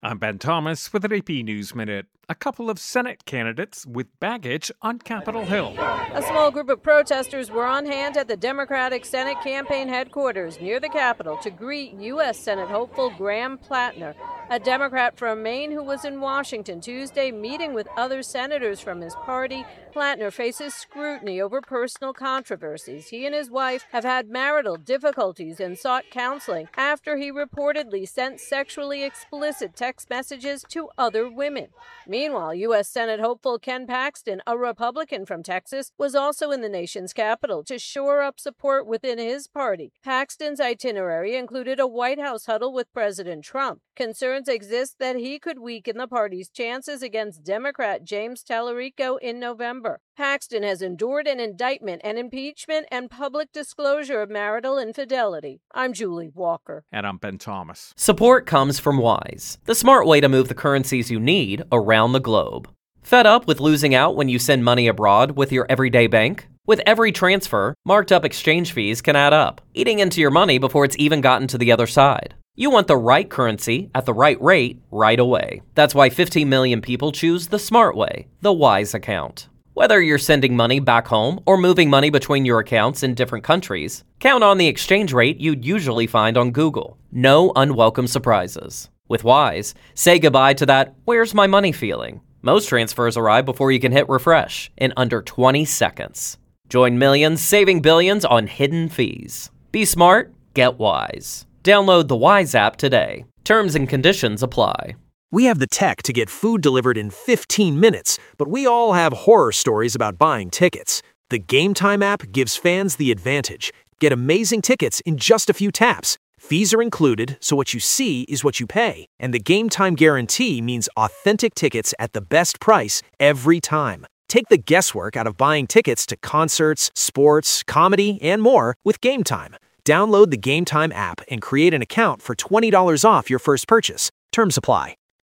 I'm Ben Thomas with an AP News Minute. A couple of Senate candidates with baggage on Capitol Hill. A small group of protesters were on hand at the Democratic Senate campaign headquarters near the Capitol to greet U.S. Senate hopeful Graham Plattner, a Democrat from Maine who was in Washington Tuesday meeting with other senators from his party. Plattner faces scrutiny over personal controversies. He and his wife have had marital difficulties and sought counseling after he reportedly sent sexually explicit text messages to other women. Meanwhile, U.S. Senate hopeful Ken Paxton, a Republican from Texas, was also in the nation's capital to shore up support within his party. Paxton's itinerary included a White House huddle with President Trump. Concerns exist that he could weaken the party's chances against Democrat James Tallarico in November. Paxton has endured an indictment and impeachment and public disclosure of marital infidelity. I'm Julie Walker. And I'm Ben Thomas. Support comes from Wise, the smart way to move the currencies you need around the globe. Fed up with losing out when you send money abroad with your everyday bank? With every transfer, marked up exchange fees can add up, eating into your money before it's even gotten to the other side. You want the right currency at the right rate right away. That's why 15 million people choose the smart way, the Wise account. Whether you're sending money back home or moving money between your accounts in different countries, count on the exchange rate you'd usually find on Google. No unwelcome surprises. With Wise, say goodbye to that "where's my money" feeling. Most transfers arrive before you can hit refresh in under 20 seconds. Join millions saving billions on hidden fees. Be smart, get Wise. Download the Wise app today. Terms and conditions apply. We have the tech to get food delivered in 15 minutes, but we all have horror stories about buying tickets. The Game Time app gives fans the advantage. Get amazing tickets in just a few taps. Fees are included, so what you see is what you pay. And the Game Time guarantee means authentic tickets at the best price every time. Take the guesswork out of buying tickets to concerts, sports, comedy, and more with Game Time. Download the Game Time app and create an account for $20 off your first purchase. Terms apply.